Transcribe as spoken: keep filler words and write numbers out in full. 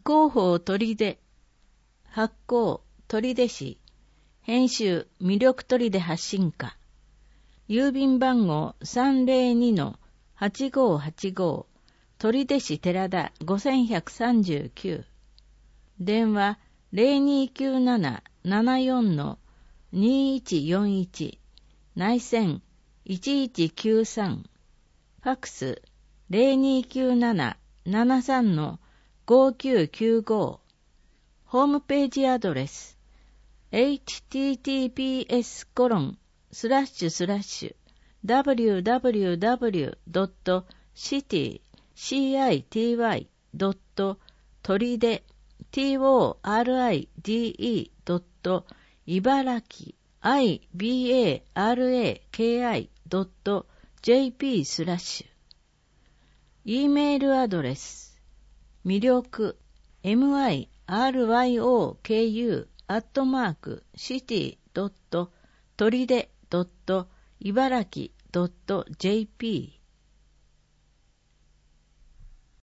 広報取手、発行取手市、編集魅力取手発信課、郵便番号 さんぜろにのはちごーはちごー、取手市寺田ごせんひゃくさんじゅうきゅう、電話 ゼロにきゅうなな ななよん にいちよんいち、内線いちいちきゅうさん、ファックス ゼロにきゅうなな ななさん ごきゅうきゅうご、ホームページアドレス エイチティーティーピーエス コロンスラッシュスラッシュ ダブリューダブリューダブリュー ドット シティ シーアイティーワイ ドット 取手 ティーオーアールアイディーイー ドット 茨城 アイビーエーアールエーケーアイ ドット ジェーピー スラッシュ、 E メールアドレス魅力 ミルク アットマーク シティ ドット 取手 ドット 茨城 ドット ジェーピー